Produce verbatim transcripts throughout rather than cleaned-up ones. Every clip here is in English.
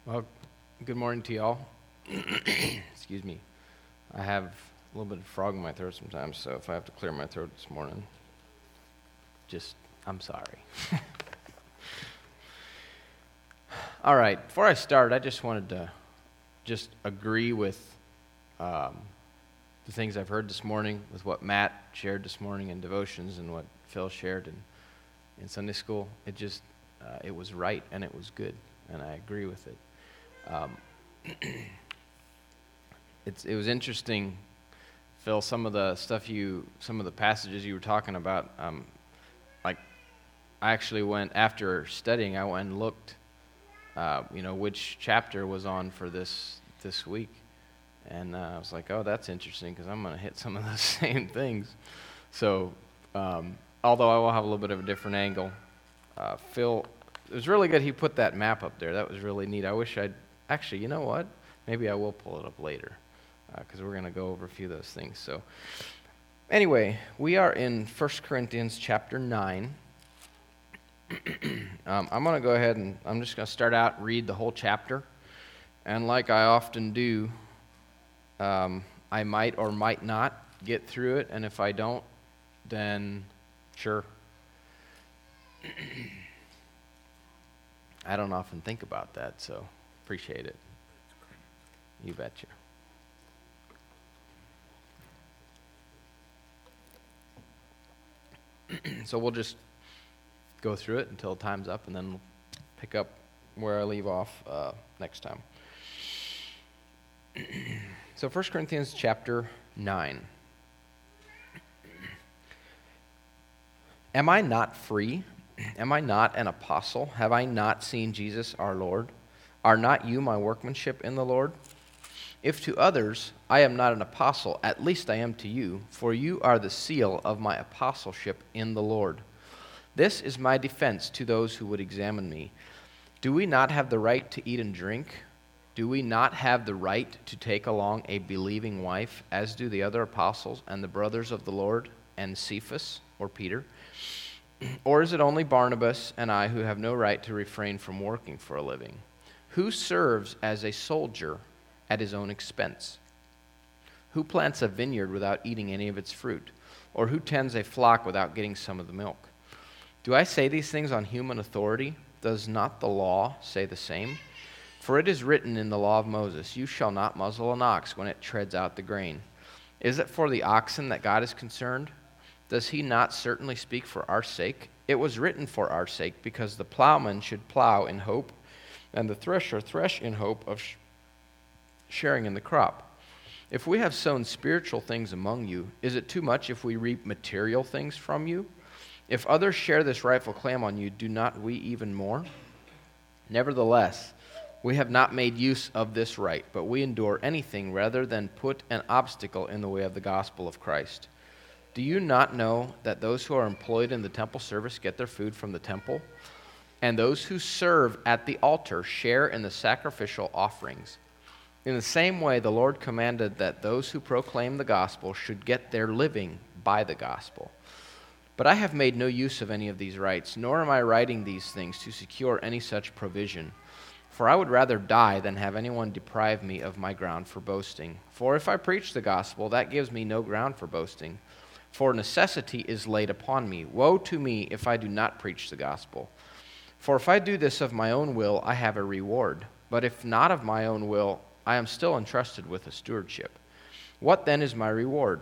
Well, good morning to y'all. Excuse me. I have a little bit of frog in my throat sometimes, so if I have to clear my throat this morning, just, I'm sorry. All right, before I start, I just wanted to just agree with um, the things I've heard this morning, with what Matt shared this morning in devotions and what Phil shared in, in Sunday school. It just, uh, it was right and it was good, and I agree with it. Um, it's it was interesting, Phil, some of the stuff you, some of the passages you were talking about, um, like, I actually went, after studying, I went and looked, uh, you know, which chapter was on for this, this week, and uh, I was like, oh, that's interesting, because I'm going to hit some of those same things. So, um, although I will have a little bit of a different angle, uh, Phil, it was really good he put that map up there. That was really neat. I wish I'd, actually, you know what? Maybe I will pull it up later, because uh, we're going to go over a few of those things. So, anyway, we are in First Corinthians chapter nine. um, I'm going to go ahead and I'm just going to start out, read the whole chapter. And like I often do, um, I might or might not get through it. And if I don't, then sure. I don't often think about that, so appreciate it. You betcha. So we'll just go through it until time's up, and then we'll pick up where I leave off uh, next time. So First Corinthians chapter nine. Am I not free? Am I not an apostle? Have I not seen Jesus our Lord? Are not you my workmanship in the Lord? If to others I am not an apostle, at least I am to you, for you are the seal of my apostleship in the Lord. This is my defense to those who would examine me. Do we not have the right to eat and drink? Do we not have the right to take along a believing wife, as do the other apostles and the brothers of the Lord and Cephas, or Peter? Or is it only Barnabas and I who have no right to refrain from working for a living? Who serves as a soldier at his own expense? Who plants a vineyard without eating any of its fruit? Or who tends a flock without getting some of the milk? Do I say these things on human authority? Does not the law say the same? For it is written in the law of Moses, you shall not muzzle an ox when it treads out the grain. Is it for the oxen that God is concerned? Does he not certainly speak for our sake? It was written for our sake, because the plowman should plow in hope, and the thresher thresh in hope of sh- sharing in the crop. If we have sown spiritual things among you, is it too much if we reap material things from you? If others share this rightful claim on you, do not we even more? Nevertheless, we have not made use of this right, but we endure anything rather than put an obstacle in the way of the gospel of Christ. Do you not know that those who are employed in the temple service get their food from the temple, and those who serve at the altar share in the sacrificial offerings? In the same way, the Lord commanded that those who proclaim the gospel should get their living by the gospel. But I have made no use of any of these rights, nor am I writing these things to secure any such provision. For I would rather die than have anyone deprive me of my ground for boasting. For if I preach the gospel, that gives me no ground for boasting. For necessity is laid upon me. Woe to me if I do not preach the gospel. For if I do this of my own will, I have a reward. But if not of my own will, I am still entrusted with a stewardship. What then is my reward?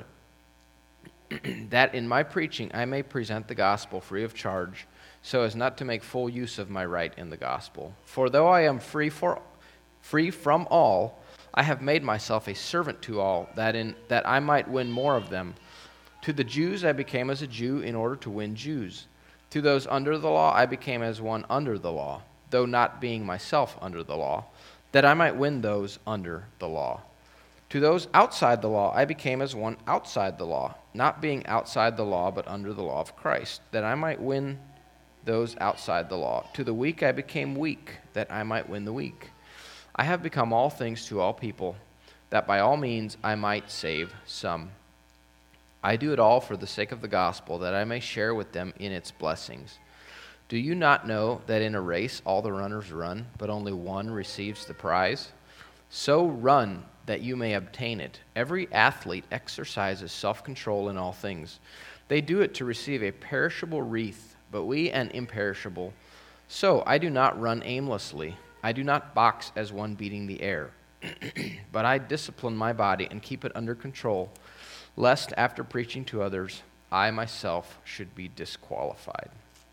That in my preaching I may present the gospel free of charge, so as not to make full use of my right in the gospel. For though I am free for free from all, I have made myself a servant to all, that in that I might win more of them. To the Jews I became as a Jew in order to win Jews. To those under the law I became as one under the law, though not being myself under the law, that I might win those under the law. To those outside the law I became as one outside the law, not being outside the law but under the law of Christ, that I might win those outside the law. To the weak I became weak, that I might win the weak. I have become all things to all people, that by all means I might save some. I do it all for the sake of the gospel, that I may share with them in its blessings. Do you not know that in a race all the runners run, but only one receives the prize? So run that you may obtain it. Every athlete exercises self-control in all things. They do it to receive a perishable wreath, but we an imperishable. So I do not run aimlessly. I do not box as one beating the air. But I discipline my body and keep it under control, lest after preaching to others, I myself should be disqualified.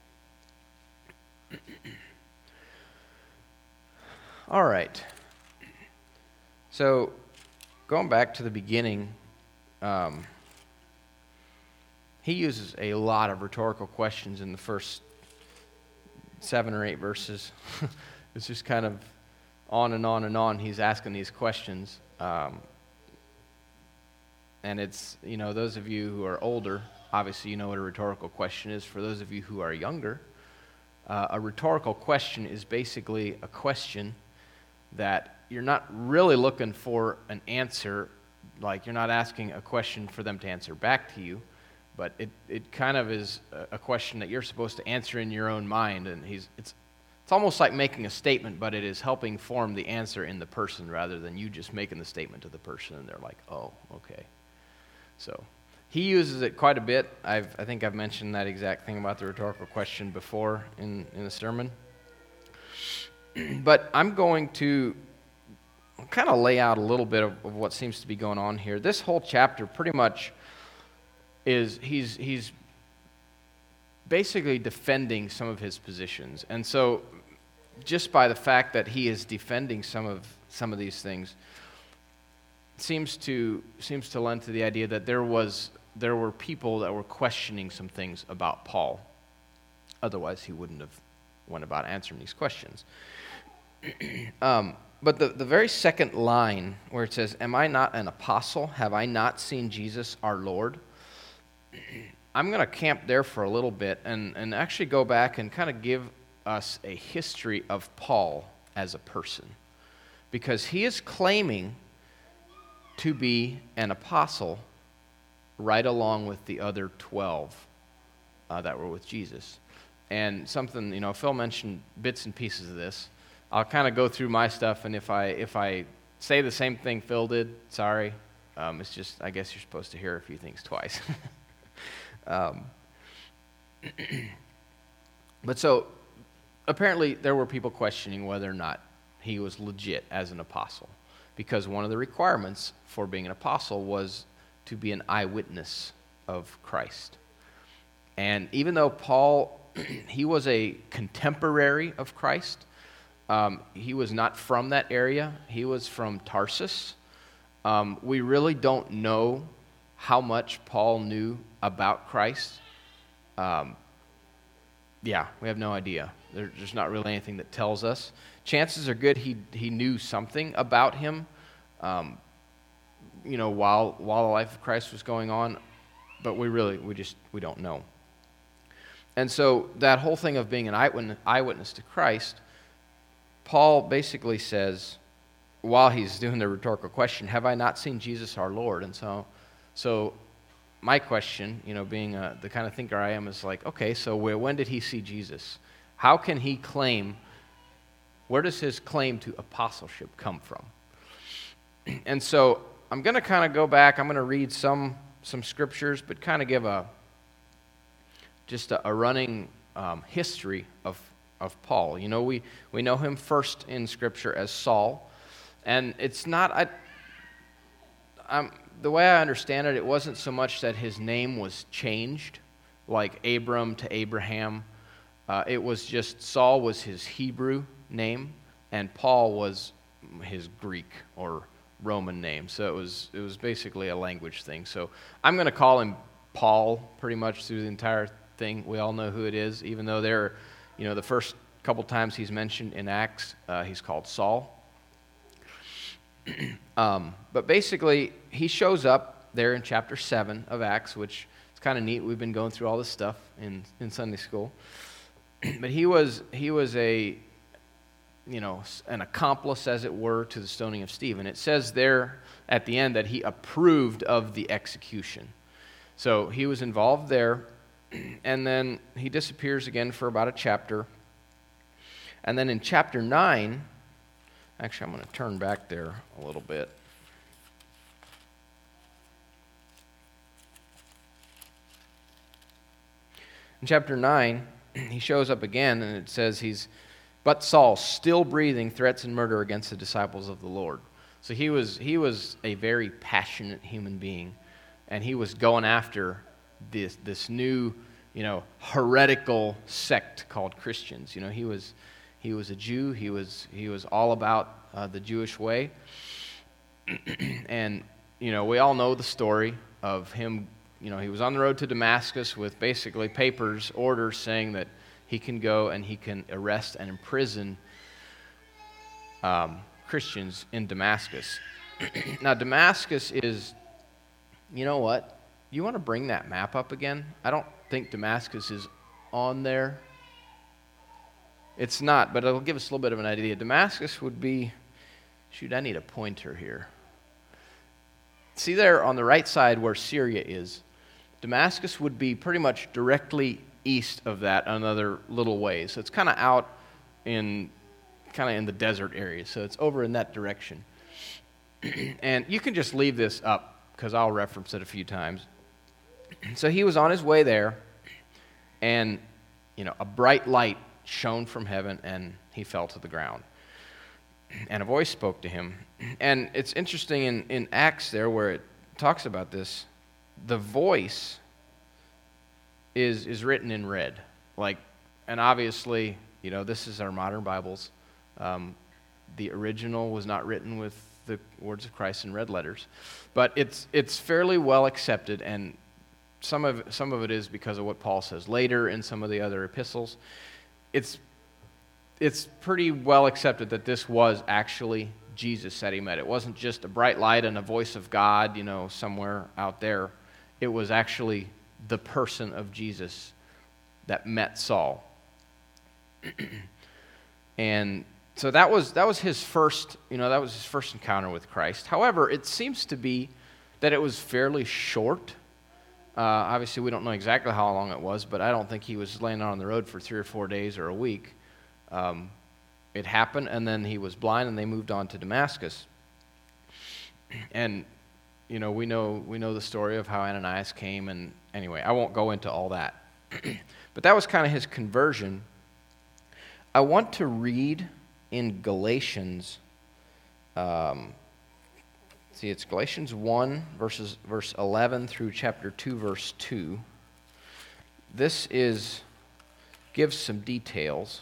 All right. So, going back to the beginning, um, he uses a lot of rhetorical questions in the first seven or eight verses. It's just kind of on and on and on. He's asking these questions. Um, and it's, you know, those of you who are older, obviously you know what a rhetorical question is. For those of you who are younger, uh, a rhetorical question is basically a question that you're not really looking for an answer, like you're not asking a question for them to answer back to you, but it, it kind of is a question that you're supposed to answer in your own mind, and he's it's it's almost like making a statement, but it is helping form the answer in the person rather than you just making the statement to the person, and they're like, oh, okay. So he uses it quite a bit. I've, I think I've mentioned that exact thing about the rhetorical question before in, in the sermon. But I'm going to kind of lay out a little bit of, of what seems to be going on here. This whole chapter pretty much is, he's he's basically defending some of his positions. And so just by the fact that he is defending some of some of these things seems to seems to lend to the idea that there was there were people that were questioning some things about Paul. Otherwise, he wouldn't have went about answering these questions. um, but the, the very second line where it says, "Am I not an apostle? Have I not seen Jesus our Lord?" I'm going to camp there for a little bit and, and actually go back and kind of give us a history of Paul as a person. Because he is claiming to be an apostle right along with the other twelve uh, that were with Jesus. And something, you know, Phil mentioned bits and pieces of this. I'll kind of go through my stuff, and if I if I say the same thing Phil did, sorry. Um, it's just, I guess you're supposed to hear a few things twice. um, but so, apparently there were people questioning whether or not he was legit as an apostle, because one of the requirements for being an apostle was to be an eyewitness of Christ. And even though Paul, he was a contemporary of Christ, um, he was not from that area. He was from Tarsus. Um, we really don't know how much Paul knew about Christ. Um, yeah, we have no idea. There, there's not really anything that tells us. Chances are good he he knew something about him, um, you know, while while the life of Christ was going on, but we really we just we don't know. And so that whole thing of being an eyewitness, eyewitness to Christ, Paul basically says, while he's doing the rhetorical question, have I not seen Jesus our Lord? And so, so my question, you know, being a, the kind of thinker I am, is like, okay, so where, when did he see Jesus? How can he claim, where does his claim to apostleship come from? And so I'm going to kind of go back, I'm going to read some some scriptures, but kind of give a just a, a running um, history of, of Paul. You know, we, we know him first in Scripture as Saul, and it's not, I, I'm, the way I understand it, it wasn't so much that his name was changed, like Abram to Abraham. Uh, it was just Saul was his Hebrew name, and Paul was his Greek or Roman name. So it was it was basically a language thing. So I'm going to call him Paul pretty much through the entire thing. We all know who it is, even though there, you know, the first couple times he's mentioned in Acts, uh, he's called Saul. um, but basically, he shows up there in chapter seven of Acts, which is kind of neat. We've been going through all this stuff in, in Sunday school. But he was he was a, you know, an accomplice, as it were, to the stoning of Stephen. It says there at the end that he approved of the execution. So he was involved there. and then he disappears again for about a chapter. And then in chapter nine, actually I'm going to turn back there a little bit. In chapter nine, he shows up again, and it says he's, but Saul, still breathing threats and murder against the disciples of the Lord. So he was he was a very passionate human being, and he was going after this this new, you know, heretical sect called Christians. You know, he was he was a Jew. He was he was all about uh, the Jewish way, and you know, we all know the story of him. You know, he was on the road to Damascus with basically papers, orders saying that he can go and he can arrest and imprison um, Christians in Damascus. Now, Damascus is, you know what? You want to bring that map up again? I don't think Damascus is on there. It's not, but it'll give us a little bit of an idea. Damascus would be, shoot, I need a pointer here. See there on the right side where Syria is, Damascus would be pretty much directly east of that another little ways. So it's kind of out in kind of in the desert area. So it's over in that direction. And you can just leave this up because I'll reference it a few times. So he was on his way there, and you know, a bright light shone from heaven, and he fell to the ground. And a voice spoke to him. And it's interesting in, in Acts there where it talks about this, the voice is is written in red. Like, and obviously, you know, this is our modern Bibles. Um, the original was not written with the words of Christ in red letters. But it's it's fairly well accepted, and some of some of it is because of what Paul says later in some of the other epistles. It's it's pretty well accepted that this was actually Jesus that he met. It wasn't just a bright light and a voice of God, you know, somewhere out there. It was actually the person of Jesus that met Saul. And so that was that was his first, you know, that was his first encounter with Christ. However, it seems to be that it was fairly short. Uh, obviously, we don't know exactly how long it was, but I don't think he was laying out on the road for three or four days or a week. Um, it happened, and then he was blind, and they moved on to Damascus. And you know, we know we know the story of how Ananias came, and anyway, I won't go into all that. But that was kind of his conversion. I want to read in Galatians. Um, see, it's Galatians one, verses verse eleven through chapter two, verse two. This is gives some details.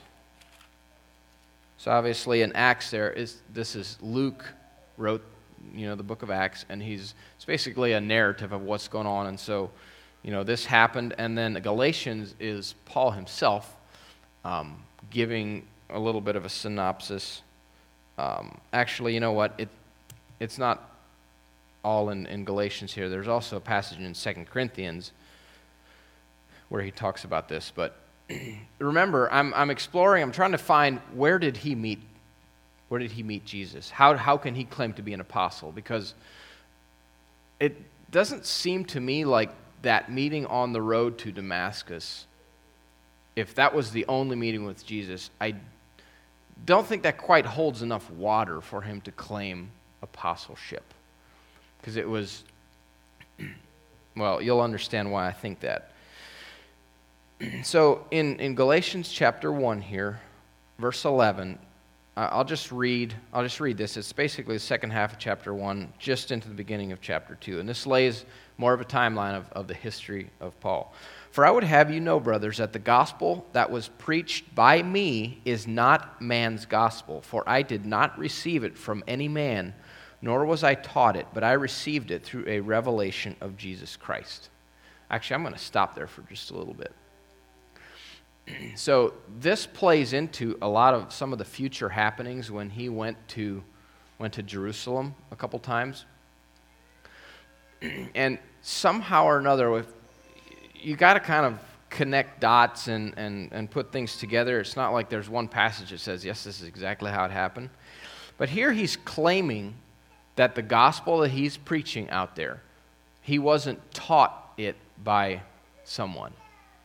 So obviously, in Acts, there is this is Luke wrote, you know, the book of Acts, and he's it's basically a narrative of what's going on. And so, you know, this happened, and then Galatians is Paul himself um, giving a little bit of a synopsis. Um, actually, you know what? It it's not all in, in Galatians here. There's also a passage in Second Corinthians where he talks about this. But remember, I'm I'm exploring. I'm trying to find where did he meet Where did he meet Jesus? How how can he claim to be an apostle? Because it doesn't seem to me like that meeting on the road to Damascus, if that was the only meeting with Jesus, I don't think that quite holds enough water for him to claim apostleship. Because it was, well, you'll understand why I think that. So in, in Galatians chapter one here, verse eleven, I'll just read I'll just read this. It's basically the second half of chapter one, just into the beginning of chapter two. And this lays more of a timeline of, of the history of Paul. For I would have you know, brothers, that the gospel that was preached by me is not man's gospel. For I did not receive it from any man, nor was I taught it, but I received it through a revelation of Jesus Christ. Actually, I'm going to stop there for just a little bit. So this plays into a lot of some of the future happenings when he went to went to Jerusalem a couple times. And somehow or another, if you got to kind of connect dots and, and, and put things together. It's not like there's one passage that says, yes, this is exactly how it happened. But here he's claiming that the gospel that he's preaching out there, he wasn't taught it by someone.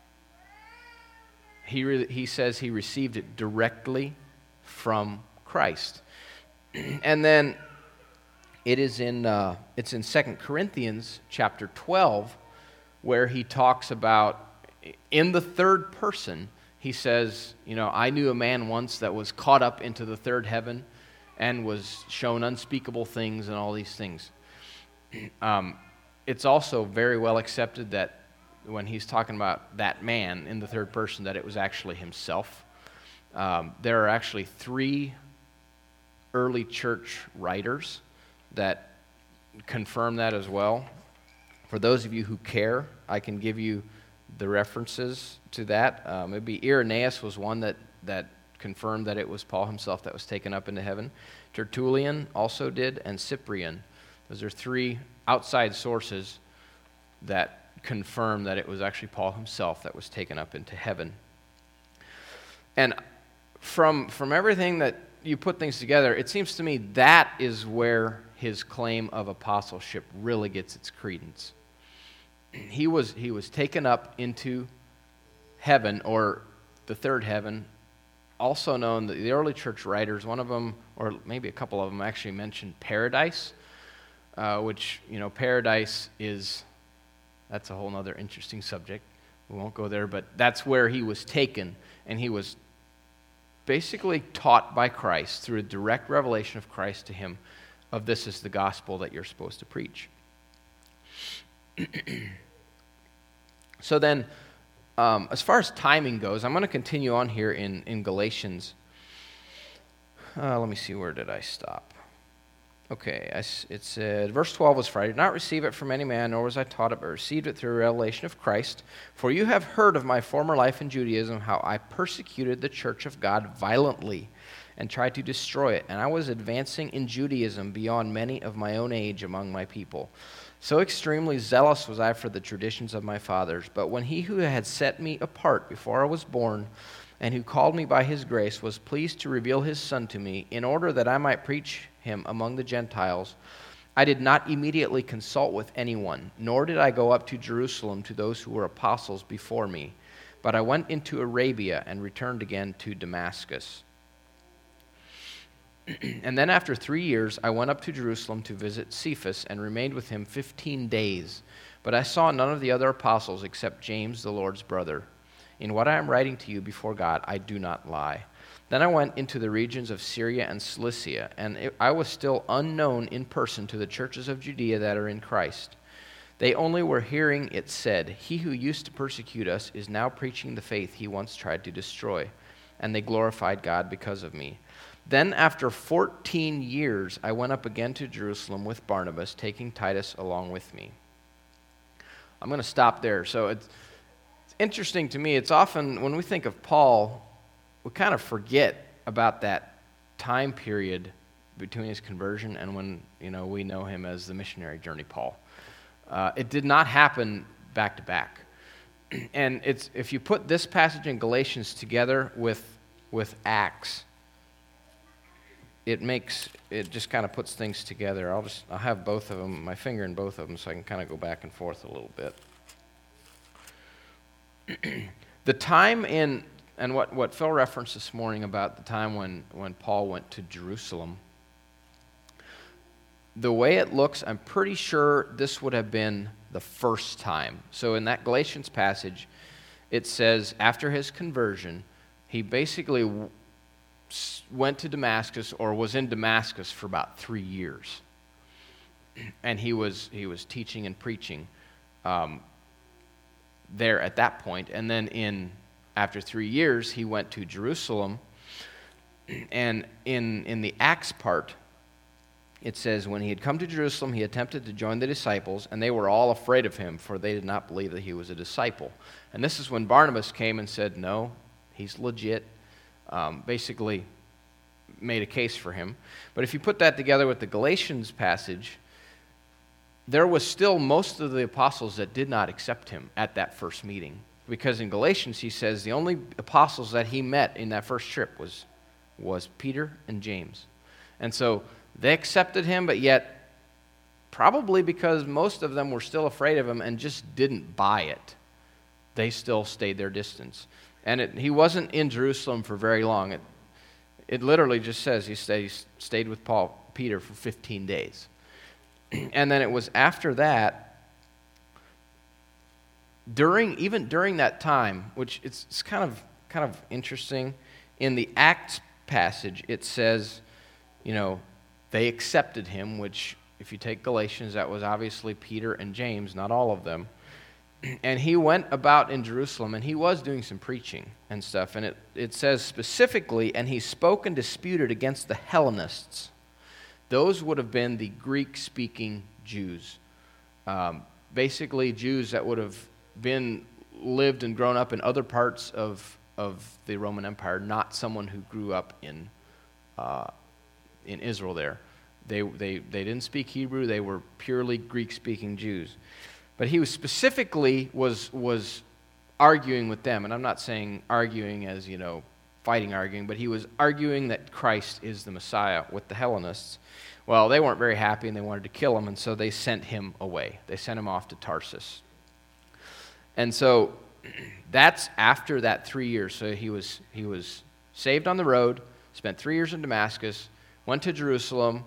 he, re- he says he received it directly from Christ. And then it is in uh, it's in Second Corinthians chapter twelve, where he talks about, in the third person, he says, you know, I knew a man once that was caught up into the third heaven and was shown unspeakable things and all these things. Um, it's also very well accepted that when he's talking about that man in the third person, that it was actually himself. Um, there are actually three early church writers that confirm that as well. For those of you who care, I can give you the references to that. Uh, maybe Irenaeus was one that, that confirmed that it was Paul himself that was taken up into heaven. Tertullian also did, and Cyprian. Those are three outside sources that confirm that it was actually Paul himself that was taken up into heaven. And from, from everything that you put things together, it seems to me that is where his claim of apostleship really gets its credence. He was he was taken up into heaven, or the third heaven, also known, the, the early church writers, one of them, or maybe a couple of them, actually mentioned paradise, uh, which, you know, paradise is, that's a whole other interesting subject. We won't go there, but that's where he was taken, and he was basically taught by Christ through a direct revelation of Christ to him of this is the gospel that you're supposed to preach. So then, um, as far as timing goes, I'm going to continue on here in, in Galatians. Uh, let me see, where did I stop? Okay, I, it said, verse twelve was, For I did not receive it from any man, nor was I taught it, but received it through a revelation of Christ. For you have heard of my former life in Judaism, how I persecuted the church of God violently, and tried to destroy it. And I was advancing in Judaism beyond many of my own age among my people. So extremely zealous was I for the traditions of my fathers. But when he who had set me apart before I was born, and who called me by his grace, was pleased to reveal his Son to me, in order that I might preach him among the Gentiles, I did not immediately consult with anyone, nor did I go up to Jerusalem to those who were apostles before me. But I went into Arabia and returned again to Damascus. And then after three years, I went up to Jerusalem to visit Cephas and remained with him fifteen days. But I saw none of the other apostles except James, the Lord's brother. In what I am writing to you before God, I do not lie. Then I went into the regions of Syria and Cilicia, and it, I was still unknown in person to the churches of Judea that are in Christ. They only were hearing it said, He who used to persecute us is now preaching the faith he once tried to destroy. And they glorified God because of me. Then after fourteen years, I went up again to Jerusalem with Barnabas, taking Titus along with me. I'm going to stop there. So it's, it's interesting to me. It's often, when we think of Paul, we kind of forget about that time period between his conversion and when, you know, we know him as the missionary journey Paul. Uh, it did not happen back to back. And it's if you put this passage in Galatians together with with Acts, it makes, it just kind of puts things together. I'll just, I'll have both of them, my finger in both of them, so I can kind of go back and forth a little bit. The time in, and what, what Phil referenced this morning about the time when, when Paul went to Jerusalem, the way it looks, I'm pretty sure this would have been the first time. So in that Galatians passage, it says after his conversion, he basically went to Damascus, or was in Damascus for about three years, and he was he was teaching and preaching um, there at that point. And then in after three years, he went to Jerusalem, and in in the Acts part, it says when he had come to Jerusalem, he attempted to join the disciples, and they were all afraid of him, for they did not believe that he was a disciple. And this is when Barnabas came and said, "No, he's legit." Um, basically made a case for him. But if you put that together with the Galatians passage, there was still most of the apostles that did not accept him at that first meeting. Because in Galatians, he says the only apostles that he met in that first trip was, was Peter and James. And so they accepted him, but yet probably because most of them were still afraid of him and just didn't buy it, they still stayed their distance. And it, he wasn't in Jerusalem for very long. It, it literally just says he stayed, he stayed with Paul, Peter for fifteen days. And then it was after that, during even during that time, which it's, it's kind of kind of interesting, in the Acts passage, it says, you know, they accepted him, which if you take Galatians, that was obviously Peter and James, not all of them. And he went about in Jerusalem, and he was doing some preaching and stuff. And it, it says specifically, and he spoke and disputed against the Hellenists. Those would have been the Greek-speaking Jews. Um, basically, Jews that would have been lived and grown up in other parts of, of the Roman Empire, not someone who grew up in uh, in Israel there. They, they, they didn't speak Hebrew. They were purely Greek-speaking Jews. But he was specifically was was arguing with them, and I'm not saying arguing as, you know, fighting arguing, but he was arguing that Christ is the Messiah with the Hellenists. Well, they weren't very happy, and they wanted to kill him, and so they sent him away. They sent him off to Tarsus. And so that's after that three years. So he was he was saved on the road, spent three years in Damascus, went to Jerusalem,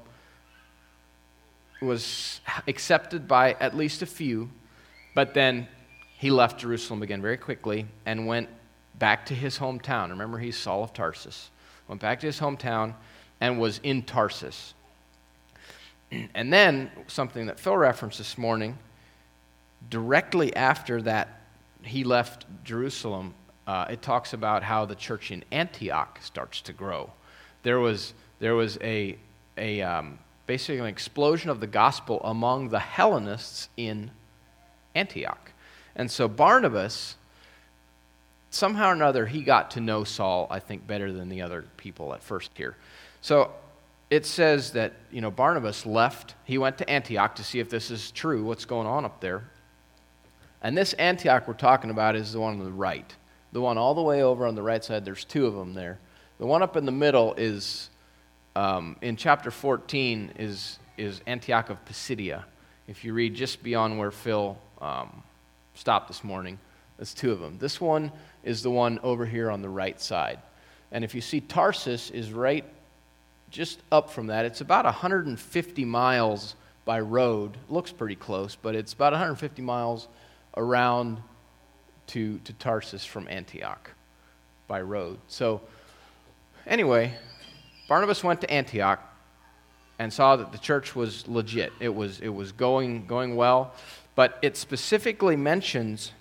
was accepted by at least a few, but then he left Jerusalem again very quickly and went back to his hometown. Remember, he's Saul of Tarsus. Went back to his hometown and was in Tarsus. And then, something that Phil referenced this morning, directly after that he left Jerusalem, uh, it talks about how the church in Antioch starts to grow. There was there was a a um, basically an explosion of the gospel among the Hellenists in Antioch. And so Barnabas, somehow or another, he got to know Saul, I think, better than the other people at first here. So it says that, you know, Barnabas left. He went to Antioch to see if this is true, what's going on up there. And this Antioch we're talking about is the one on the right. The one all the way over on the right side, there's two of them there. The one up in the middle is, um, in chapter fourteen, is, is Antioch of Pisidia. If you read just beyond where Phil um, stopped this morning, there's two of them. This one is the one over here on the right side. And if you see, Tarsus is right just up from that. It's about one hundred fifty miles by road. Looks pretty close, but it's about one hundred fifty miles around to, to Tarsus from Antioch by road. So anyway, Barnabas went to Antioch and saw that the church was legit. It was it was going going well, but it specifically mentions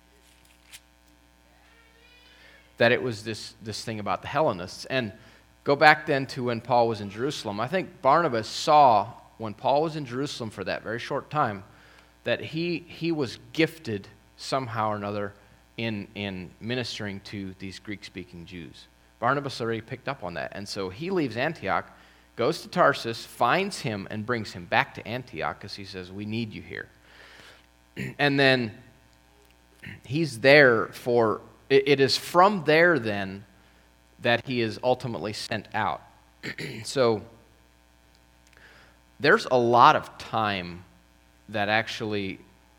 that it was this this thing about the Hellenists. And go back then to when Paul was in Jerusalem. I think Barnabas saw when Paul was in Jerusalem for that very short time that he he was gifted somehow or another in in ministering to these Greek-speaking Jews. Barnabas already picked up on that. And so he leaves Antioch, goes to Tarsus, finds him, and brings him back to Antioch because he says, we need you here. And then he's there for, it, it is from there then that he is ultimately sent out. So there's a lot of time that actually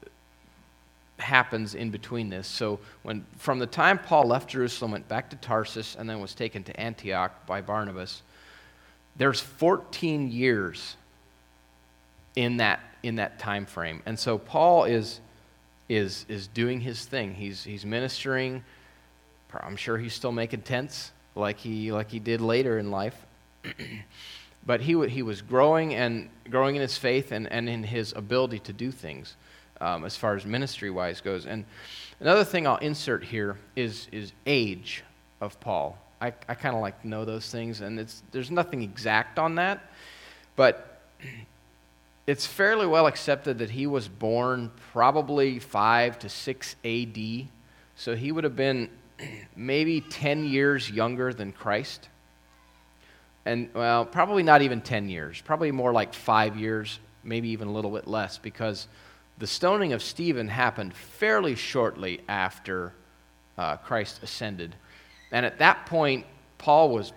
happens in between this. So when from the time Paul left Jerusalem, went back to Tarsus, and then was taken to Antioch by Barnabas, there's fourteen years in that in that time frame. And so Paul is is is doing his thing. He's he's ministering. I'm sure he's still making tents like he like he did later in life. But he he was growing and growing in his faith and, and in his ability to do things. Um, as far as ministry-wise goes. And another thing I'll insert here is is age of Paul. I, I kind of like to know those things, and it's there's nothing exact on that, but it's fairly well accepted that he was born probably five to six A D, so he would have been maybe ten years younger than Christ. And, well, probably not even ten years, probably more like five years, maybe even a little bit less, because the stoning of Stephen happened fairly shortly after uh, Christ ascended. And at that point, Paul was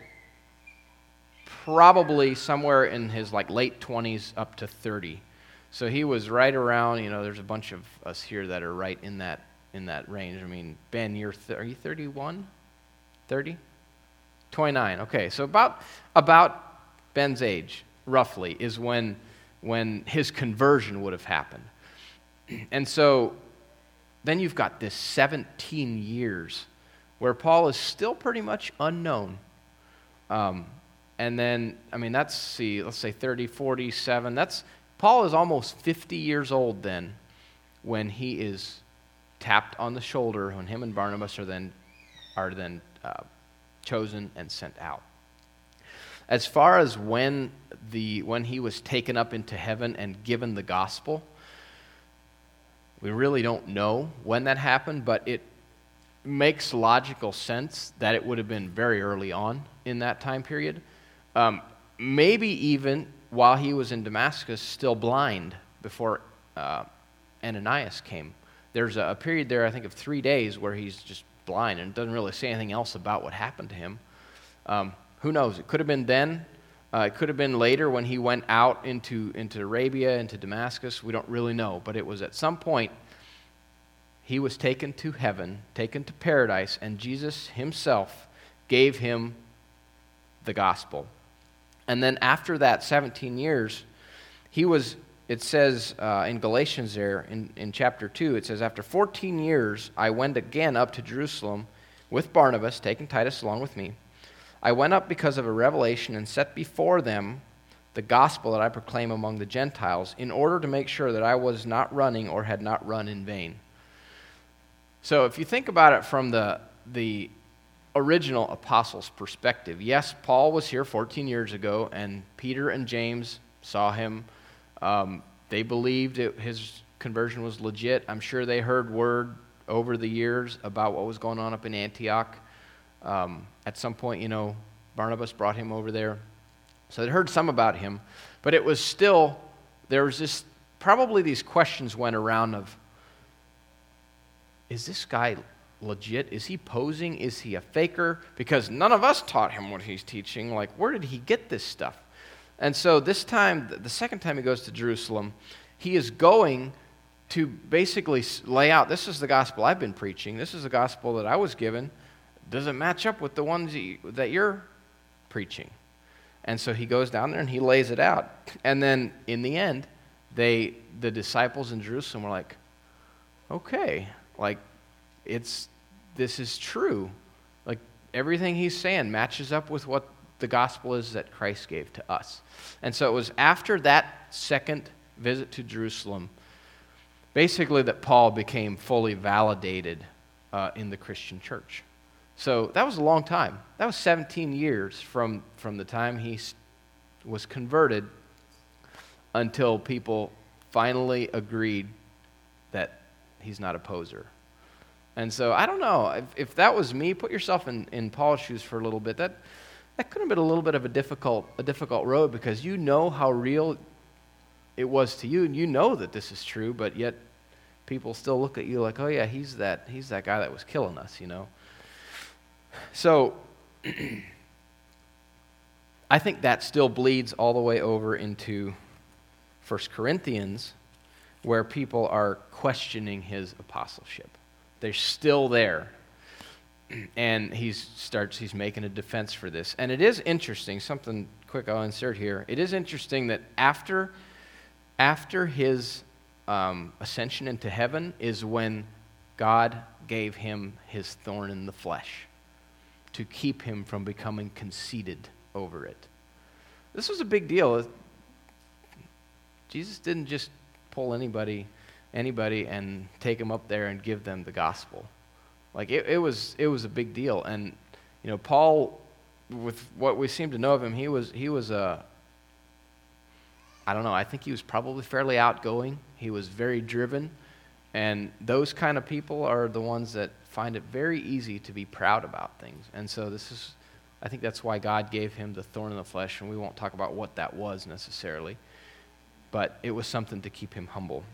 probably somewhere in his like late twenties up to thirty. So he was right around, you know, there's a bunch of us here that are right in that in that range. I mean, Ben, you're th- are you thirty-one? thirty? twenty-nine. Okay, so about about Ben's age, roughly, is when when his conversion would have happened. And so then you've got this seventeen years where Paul is still pretty much unknown. Um, and then, I mean, that's, see, let's say thirty, forty-seven. That's, Paul is almost fifty years old then when he is tapped on the shoulder, when him and Barnabas are then, are then uh, chosen and sent out. As far as when the when he was taken up into heaven and given the gospel, we really don't know when that happened, but it makes logical sense that it would have been very early on in that time period. Um, maybe even while he was in Damascus, still blind before uh, Ananias came. There's a, a period there, I think, of three days where he's just blind and doesn't really say anything else about what happened to him. Um, who knows? It could have been then. Uh, it could have been later when he went out into, into Arabia, into Damascus. We don't really know. But it was at some point he was taken to heaven, taken to paradise, and Jesus himself gave him the gospel. And then after that seventeen years, he was, it says uh, in Galatians there, in, in chapter two, it says, after fourteen years, I went again up to Jerusalem with Barnabas, taking Titus along with me. I went up because of a revelation and set before them the gospel that I proclaim among the Gentiles, in order to make sure that I was not running or had not run in vain. So if you think about it from the, the original apostles' perspective, yes, Paul was here fourteen years ago, and Peter and James saw him. Um, they believed it, his conversion was legit. I'm sure they heard word over the years about what was going on up in Antioch. Um, at some point, you know, Barnabas brought him over there. So they'd heard some about him, but it was still, there was this, probably these questions went around of, is this guy legit? Is he posing? Is he a faker? Because none of us taught him what he's teaching. Like, where did he get this stuff? And so this time, the second time he goes to Jerusalem, he is going to basically lay out, this is the gospel I've been preaching. This is the gospel that I was given. Does it match up with the ones that you're preaching? And so he goes down there and he lays it out. And then in the end, they, the disciples in Jerusalem were like, okay, like it's, this is true. Like everything he's saying matches up with what the gospel is that Christ gave to us. And so it was after that second visit to Jerusalem, basically, that Paul became fully validated uh, in the Christian church. So that was a long time. That was seventeen years from, from the time he was converted until people finally agreed that he's not a poser. And so I don't know, if, if that was me, put yourself in, in Paul's shoes for a little bit. That that could have been a little bit of a difficult a difficult road, because you know how real it was to you, and you know that this is true, but yet people still look at you like, oh yeah, he's that he's that guy that was killing us, you know. So I think that still bleeds all the way over into First Corinthians, where people are questioning his apostleship. They're still there. And he starts, he's making a defense for this. And it is interesting, something quick I'll insert here. It is interesting that after, after his um, ascension into heaven is when God gave him his thorn in the flesh to keep him from becoming conceited over it. This was a big deal. Jesus didn't just pull anybody, anybody and take them up there and give them the gospel. Like it, it was, it was a big deal. And you know, Paul, with what we seem to know of him, he was, he was a, I don't know. I think he was probably fairly outgoing. He was very driven, and those kind of people are the ones that find it very easy to be proud about things. And so this is, I think that's why God gave him the thorn in the flesh, and we won't talk about what that was necessarily, but it was something to keep him humble.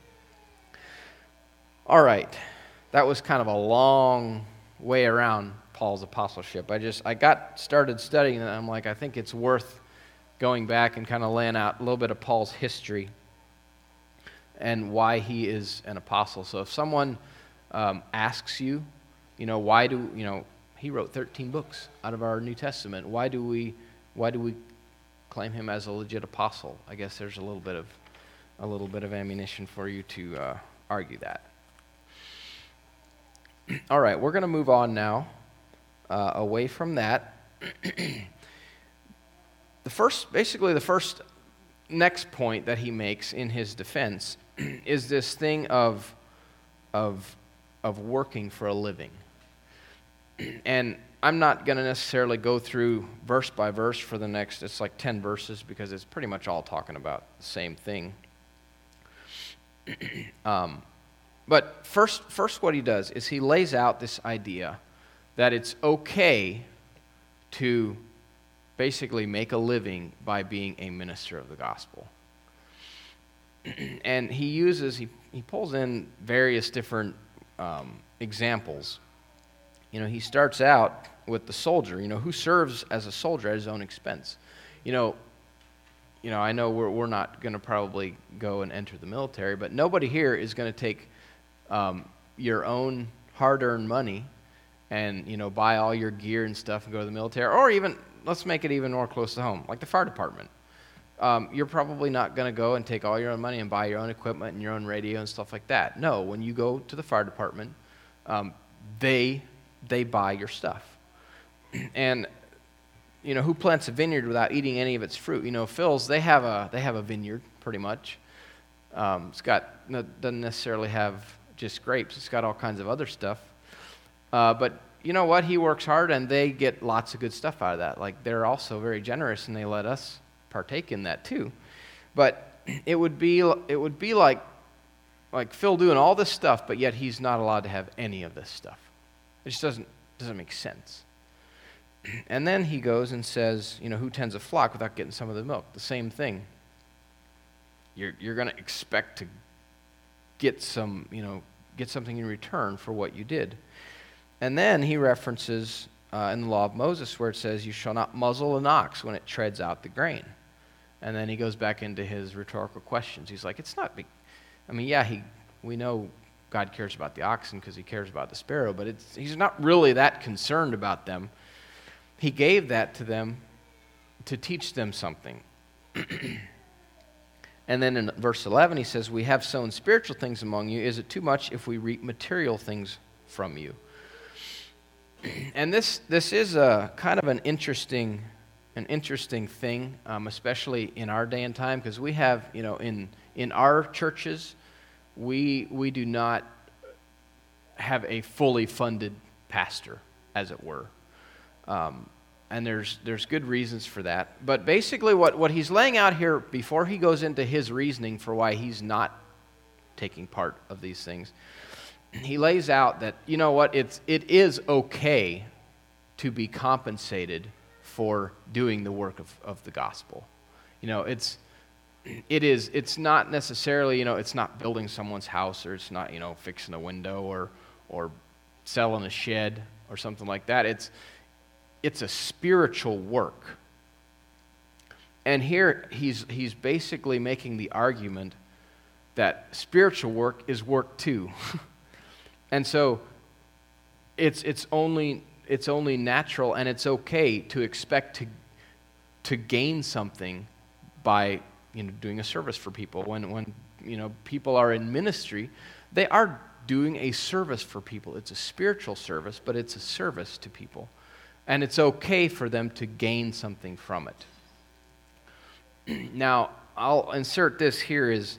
All right, that was kind of a long way around Paul's apostleship. I just, I got started studying it, and I'm like, I think it's worth going back and kind of laying out a little bit of Paul's history and why he is an apostle. So if someone um, asks you, you know, why do, you know, he wrote thirteen books out of our New Testament. Why do we why do we claim him as a legit apostle? I guess there's a little bit of a little bit of ammunition for you to uh, argue that. All right, we're going to move on now uh, away from that. The first, basically the first next point that he makes in his defense is this thing of of of working for a living. And I'm not going to necessarily go through verse by verse for the next, it's like ten verses, because it's pretty much all talking about the same thing. um, but first, first what he does is he lays out this idea that it's okay to basically make a living by being a minister of the gospel. And he uses, he, he pulls in various different um, examples. You know, he starts out with the soldier, you know, who serves as a soldier at his own expense. You know, you know, I know we're we're not going to probably go and enter the military, but nobody here is going to take um, your own hard-earned money and, you know, buy all your gear and stuff and go to the military. Or even, let's make it even more close to home, like the fire department. Um, you're probably not going to go and take all your own money and buy your own equipment and your own radio and stuff like that. No, when you go to the fire department, um, they they buy your stuff. And, you know, who plants a vineyard without eating any of its fruit? You know, Phil's, they have a they have a vineyard, pretty much. Um, it's got, no, doesn't necessarily have just grapes. It's got all kinds of other stuff. Uh, but you know what? He works hard, and they get lots of good stuff out of that. Like, they're also very generous, and they let us partake in that too. But it would be it would be like like Phil doing all this stuff, but yet he's not allowed to have any of this stuff. It just doesn't doesn't make sense. And then he goes and says, you know, who tends a flock without getting some of the milk? The same thing. You're you're going to expect to get some, you know, get something in return for what you did. And then he references uh, in the law of Moses where it says, you shall not muzzle an ox when it treads out the grain. And then he goes back into his rhetorical questions. He's like, it's not big. I mean, yeah, he we know God cares about the oxen because he cares about the sparrow, but it's, he's not really that concerned about them. He gave that to them to teach them something. And then in verse eleven, he says, we have sown spiritual things among you. Is it too much if we reap material things from you? And this this is a kind of an interesting an interesting thing, um, especially in our day and time, because we have, you know, in in our churches, we we do not have a fully funded pastor, as it were, um, and there's there's good reasons for that. But basically, what what he's laying out here before he goes into his reasoning for why he's not taking part of these things, he lays out that, you know what, it's it is okay to be compensated for doing the work of, of the gospel. You know, it's it is it's not necessarily, you know, it's not building someone's house, or it's not, you know, fixing a window or or selling a shed or something like that. It's it's a spiritual work. And here he's he's basically making the argument that spiritual work is work too. And so it's it's only it's only natural, and it's okay to expect to to gain something by, you know, doing a service for people. When when you know people are in ministry, they are doing a service for people. It's a spiritual service, but it's a service to people. And it's okay for them to gain something from it. Now, I'll insert this here is,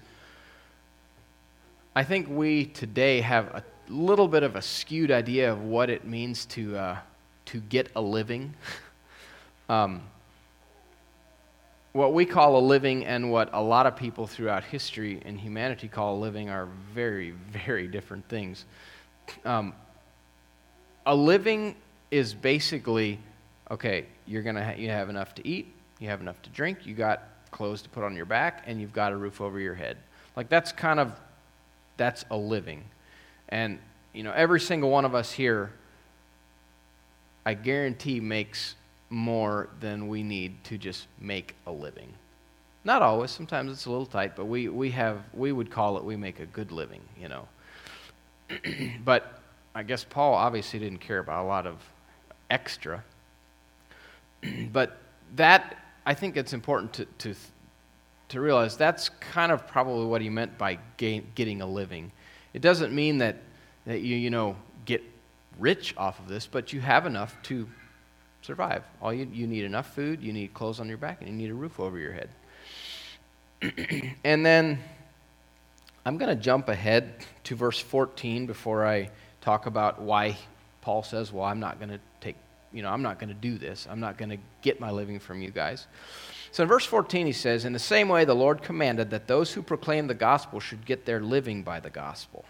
I think we today have a little bit of a skewed idea of what it means to uh, to get a living. um, what we call a living and what a lot of people throughout history and humanity call a living are very, very different things. Um, a living is basically, okay, you're gonna ha- you have enough to eat, you have enough to drink, you got clothes to put on your back, and you've got a roof over your head. Like, that's kind of that's a living. And, you know, every single one of us here, I guarantee, makes more than we need to just make a living. Not always. Sometimes it's a little tight, but we, we have, we would call it, we make a good living, you know. But I guess Paul obviously didn't care about a lot of extra. But that, I think it's important to, to, to realize that's kind of probably what he meant by gain, getting a living. It doesn't mean that, that you, you know, get rich off of this, but you have enough to survive. All you, you need enough food, you need clothes on your back, and you need a roof over your head. And then I'm going to jump ahead to verse fourteen before I talk about why Paul says, well, I'm not going to take, you know, I'm not going to do this. I'm not going to get my living from you guys. So in verse fourteen he says, in the same way the Lord commanded that those who proclaim the gospel should get their living by the gospel.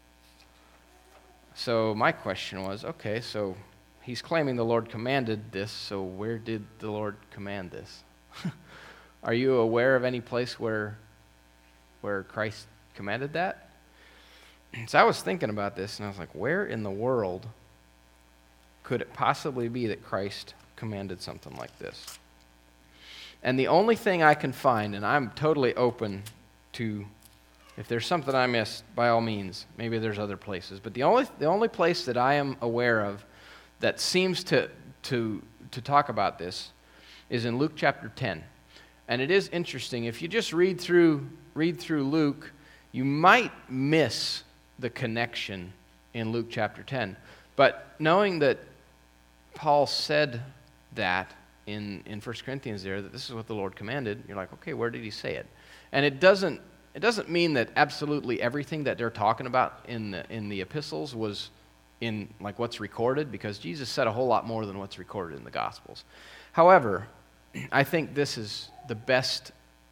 So my question was, okay, so he's claiming the Lord commanded this, so where did the Lord command this? Are you aware of any place where where Christ commanded that? So I was thinking about this, and I was like, where in the world could it possibly be that Christ commanded something like this? And the only thing I can find, and I'm totally open to, if there's something I missed, by all means, maybe there's other places, but the only the only place that I am aware of that seems to to to talk about this is in Luke chapter ten. And it is interesting, if you just read through read through Luke, you might miss the connection in Luke chapter ten. But knowing that Paul said that in, in First Corinthians there, that this is what the Lord commanded, you're like, okay, where did he say it? And it doesn't it doesn't mean that absolutely everything that they're talking about in the, in the epistles was in like what's recorded, because Jesus said a whole lot more than what's recorded in the Gospels. However, I think this is the best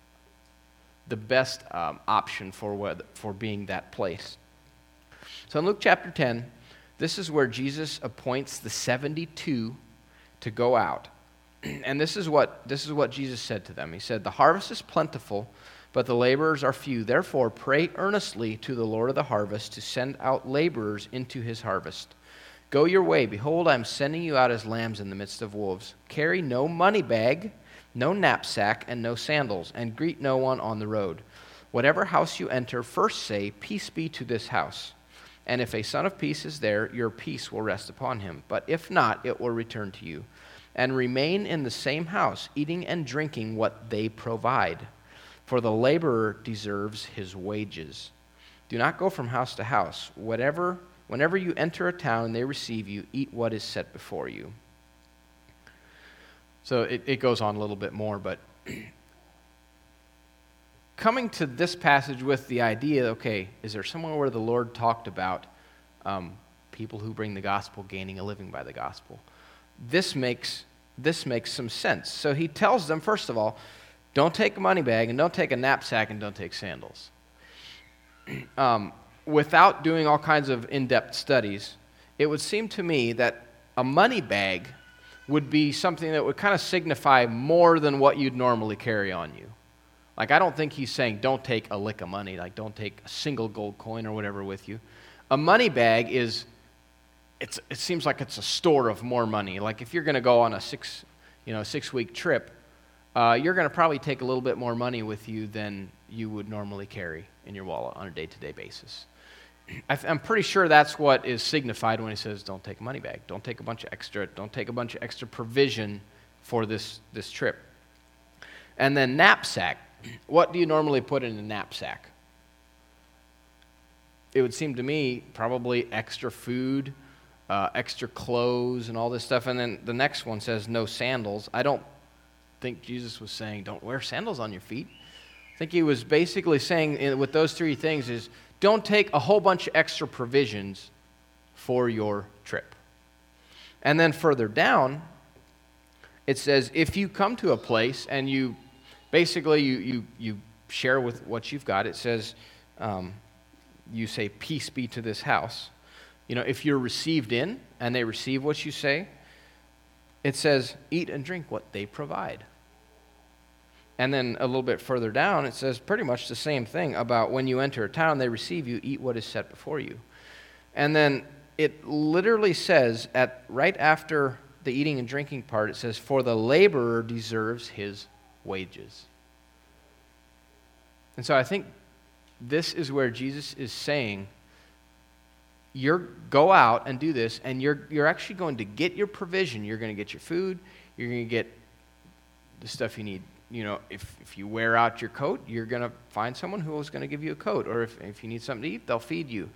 the best um, option for what, for being that place. So in Luke chapter ten, this is where Jesus appoints the seventy-two to go out. And this is what this is what Jesus said to them. He said, "The harvest is plentiful, but the laborers are few. Therefore, pray earnestly to the Lord of the harvest to send out laborers into his harvest. Go your way. Behold, I am sending you out as lambs in the midst of wolves. Carry no money bag, no knapsack, and no sandals, and greet no one on the road. Whatever house you enter, first say, 'Peace be to this house.' And if a son of peace is there, your peace will rest upon him. But if not, it will return to you. And remain in the same house, eating and drinking what they provide. For the laborer deserves his wages. Do not go from house to house. Whatever, whenever you enter a town and they receive you, eat what is set before you." So it, it goes on a little bit more, but coming to this passage with the idea, okay, is there somewhere where the Lord talked about um, people who bring the gospel gaining a living by the gospel? This makes this makes some sense. So he tells them, first of all, don't take a money bag, and don't take a knapsack, and don't take sandals. Um, without doing all kinds of in-depth studies, it would seem to me that a money bag would be something that would kind of signify more than what you'd normally carry on you. Like, I don't think he's saying don't take a lick of money, like don't take a single gold coin or whatever with you. A money bag is, it's, it seems like it's a store of more money. Like if you're going to go on a six, you know, six-week trip, uh, you're going to probably take a little bit more money with you than you would normally carry in your wallet on a day-to-day basis. I th- I'm pretty sure that's what is signified when he says, don't take a money bag. Don't take a bunch of extra, don't take a bunch of extra provision for this, this trip. And then knapsack. What do you normally put in a knapsack? It would seem to me probably extra food, uh, extra clothes, and all this stuff. And then the next one says no sandals. I don't think Jesus was saying don't wear sandals on your feet. I think he was basically saying with those three things is don't take a whole bunch of extra provisions for your trip. And then further down, it says if you come to a place and you basically you you, you share with what you've got, it says um, you say, "Peace be to this house." You know, if you're received in and they receive what you say, it says, "Eat and drink what they provide." And then a little bit further down, it says pretty much the same thing about when you enter a town, they receive you, eat what is set before you. And then it literally says, at right after the eating and drinking part, it says, "For the laborer deserves his wages." And so I think this is where Jesus is saying, you're go out and do this, and you're you're actually going to get your provision. You're going to get your food. You're going to get the stuff you need. You know, if, if you wear out your coat, you're going to find someone who is going to give you a coat. Or if, if you need something to eat, they'll feed you.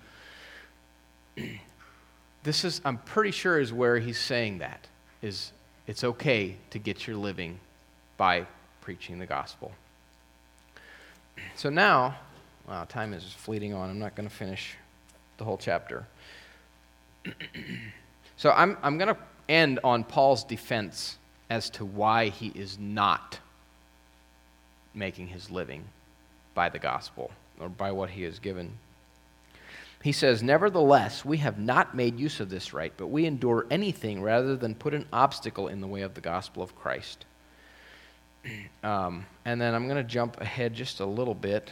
This is, I'm pretty sure, is where he's saying that, is it's okay to get your living by preaching the gospel. So now, wow, time is fleeting on. I'm not going to finish the whole chapter. So I'm I'm going to end on Paul's defense as to why he is not making his living by the gospel or by what he has given. He says, "Nevertheless, we have not made use of this right, but we endure anything rather than put an obstacle in the way of the gospel of Christ." Um, and then I'm going to jump ahead just a little bit.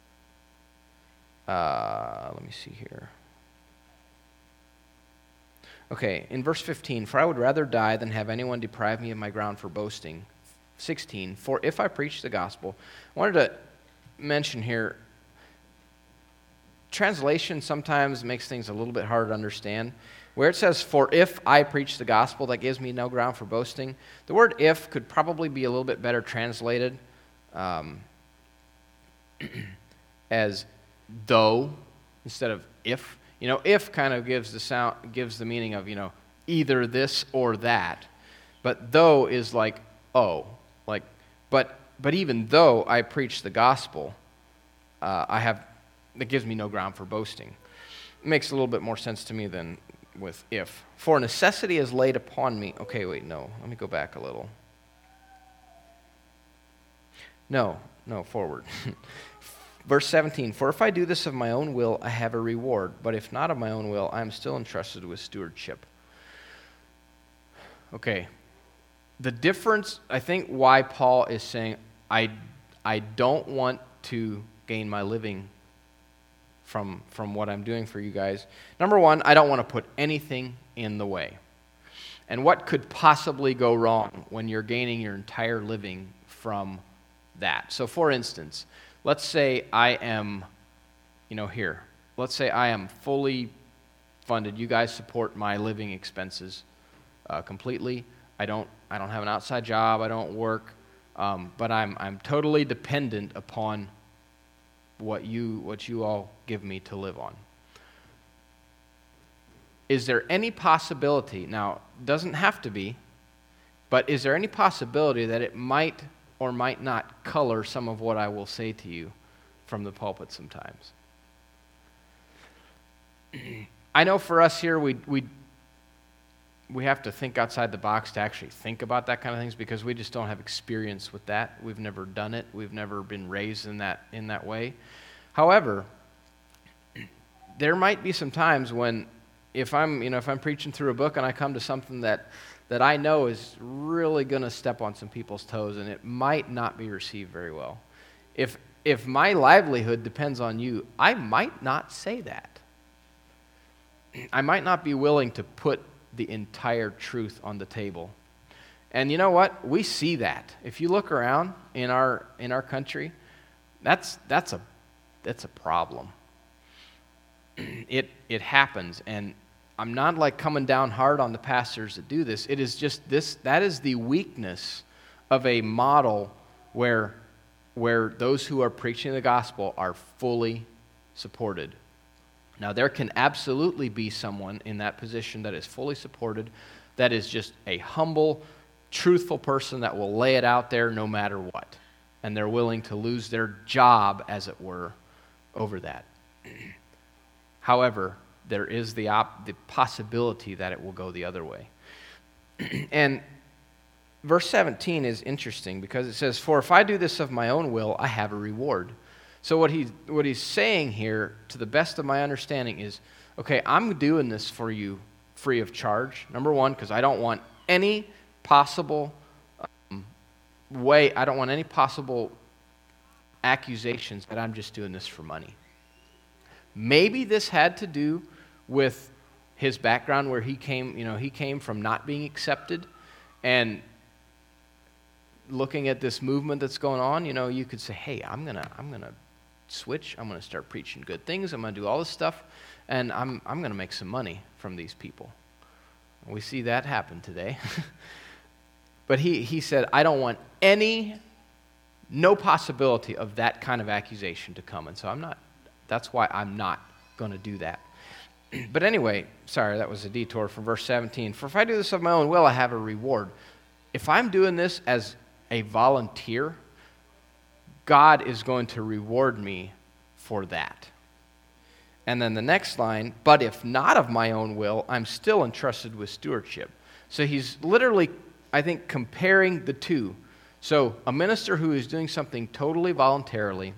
Uh, let me see here. Okay, in verse fifteen, "For I would rather die than have anyone deprive me of my ground for boasting." sixteen, "For if I preach the gospel," I wanted to mention here, translation sometimes makes things a little bit harder to understand. Where it says, "For if I preach the gospel, that gives me no ground for boasting," the word "if" could probably be a little bit better translated um, as "though" instead of "if." You know, "if" kind of gives the sound, gives the meaning of, you know, either this or that. But "though" is like, oh, like, but but even though I preach the gospel, uh, I have, that gives me no ground for boasting. It makes a little bit more sense to me than with "if." "For necessity is laid upon me." Okay, wait, no. Let me go back a little. No, no, forward. Verse seventeen, "For if I do this of my own will, I have a reward. But if not of my own will, I am still entrusted with stewardship." Okay. The difference, I think why Paul is saying, I, I don't want to gain my living from, from what I'm doing for you guys. Number one, I don't want to put anything in the way. And what could possibly go wrong when you're gaining your entire living from that? So for instance, let's say I am, you know, here. Let's say I am fully funded. You guys support my living expenses uh, completely. I don't. I don't have an outside job. I don't work, um, but I'm. I'm totally dependent upon what you what you all give me to live on. Is there any possibility? Now, doesn't have to be, but is there any possibility that it might or might not color some of what I will say to you from the pulpit sometimes? I know for us here, we we we have to think outside the box to actually think about that kind of things because we just don't have experience with that. We've never done it. We've never been raised in that in that way. However, there might be some times when if I'm, you know, if I'm preaching through a book and I come to something that that I know is really going to step on some people's toes and it might not be received very well. If if my livelihood depends on you, I might not say that. I might not be willing to put the entire truth on the table. And you know what? We see that. If you look around in our in our country, that's that's a that's a problem. It it happens, and I'm not like coming down hard on the pastors that do this. It is just this that is the weakness of a model where where those who are preaching the gospel are fully supported. Now, there can absolutely be someone in that position that is fully supported, that is just a humble, truthful person that will lay it out there no matter what. And they're willing to lose their job, as it were, over that. However, there is the op- the possibility that it will go the other way. And verse seventeen is interesting because it says, "For if I do this of my own will, I have a reward." So what he what he's saying here, to the best of my understanding, is, okay, I'm doing this for you free of charge. Number one, because I don't want any possible um, way, I don't want any possible accusations that I'm just doing this for money. Maybe this had to do with his background where he came, you know, he came from not being accepted, and looking at this movement that's going on, you know, you could say, hey, I'm gonna, I'm gonna switch. I'm going to start preaching good things. I'm going to do all this stuff, and I'm I'm going to make some money from these people. We see that happen today. But he, he said, I don't want any, no possibility of that kind of accusation to come. And so I'm not, that's why I'm not going to do that. But anyway, sorry, that was a detour from verse seventeen. For if I do this of my own will, I have a reward. If I'm doing this as a volunteer, God is going to reward me for that. And then the next line, but if not of my own will, I'm still entrusted with stewardship. So he's literally, I think, comparing the two. So a minister who is doing something totally voluntarily,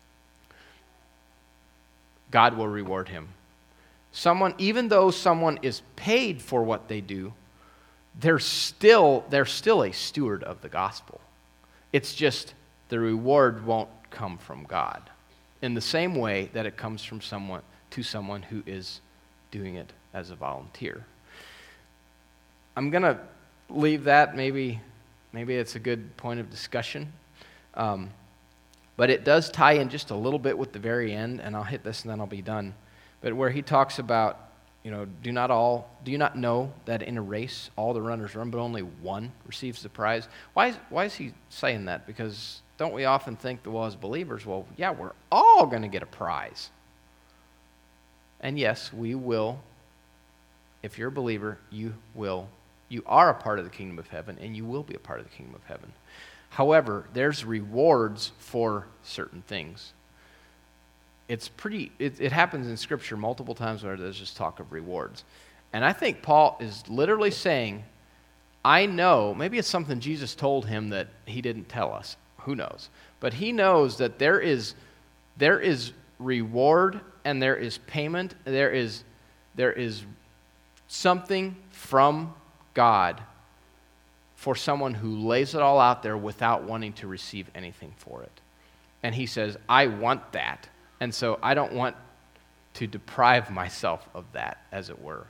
God will reward him. Someone, even though someone is paid for what they do, they're still, they're still a steward of the gospel. It's just the reward won't come from God in the same way that it comes from someone to someone who is doing it as a volunteer. I'm going to leave that. Maybe, maybe it's a good point of discussion. Um, but it does tie in just a little bit with the very end, and I'll hit this and then I'll be done. But where he talks about, you know, do not all, do you not know that in a race all the runners run, but only one receives the prize? Why is, why is he saying that? Because don't we often think that, well, as believers, well, yeah, we're all going to get a prize. And yes, we will. If you're a believer, you will. You are a part of the kingdom of heaven, and you will be a part of the kingdom of heaven. However, there's rewards for certain things. It's pretty, it, it happens in Scripture multiple times where there's just talk of rewards. And I think Paul is literally saying, I know, maybe it's something Jesus told him that he didn't tell us. Who knows? But he knows that there is, there is reward and there is payment. There is, there is something from God for someone who lays it all out there without wanting to receive anything for it. And he says, I want that. And so I don't want to deprive myself of that, as it were.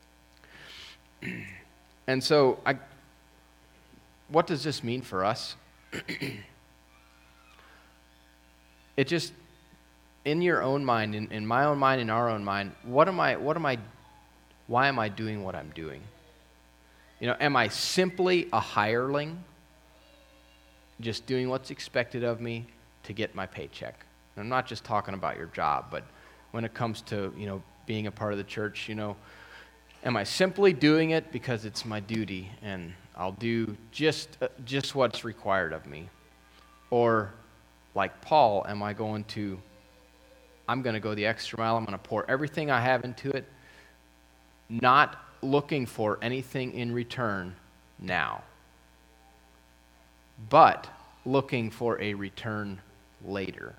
And so I, what does this mean for us? It just, in your own mind, in, in my own mind, in our own mind, what am I, what am I, why am I doing what I'm doing? You know, am I simply a hireling, just doing what's expected of me to get my paycheck? And I'm not just talking about your job, but when it comes to, you know, being a part of the church, you know, am I simply doing it because it's my duty and I'll do just uh, just what's required of me? Or like Paul, am I going to, I'm going to go the extra mile, I'm going to pour everything I have into it, not looking for anything in return now, but looking for a return later.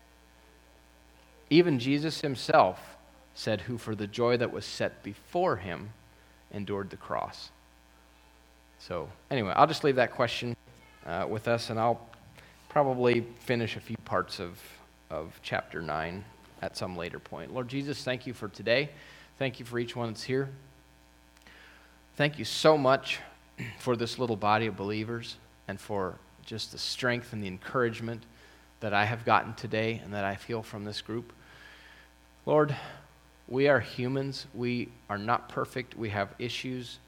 Even Jesus himself said, who for the joy that was set before him endured the cross. So anyway, I'll just leave that question uh, with us, and I'll probably finish a few parts of, of chapter nine at some later point. Lord Jesus, thank you for today. Thank you for each one that's here. Thank you so much for this little body of believers and for just the strength and the encouragement that I have gotten today and that I feel from this group. Lord, we are humans. We are not perfect. We have issues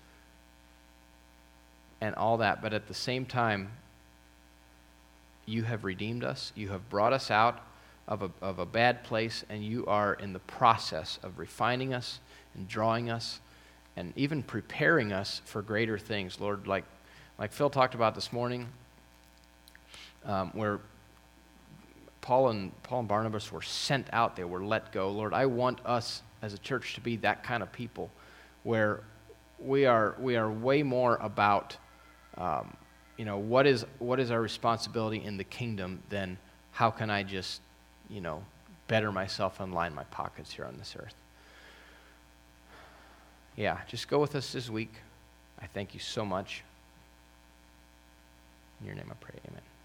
and all that. But at the same time, you have redeemed us. You have brought us out of a, of a bad place, and you are in the process of refining us and drawing us and even preparing us for greater things. Lord, like, like Phil talked about this morning, um, where Paul and Paul and Barnabas were sent out, they were let go. Lord, I want us as a church to be that kind of people where we are we are way more about um, you know what is what is our responsibility in the kingdom than how can I just you know better myself and line my pockets here on this earth. Yeah, just go with us this week. I thank you so much. In your name I pray, amen.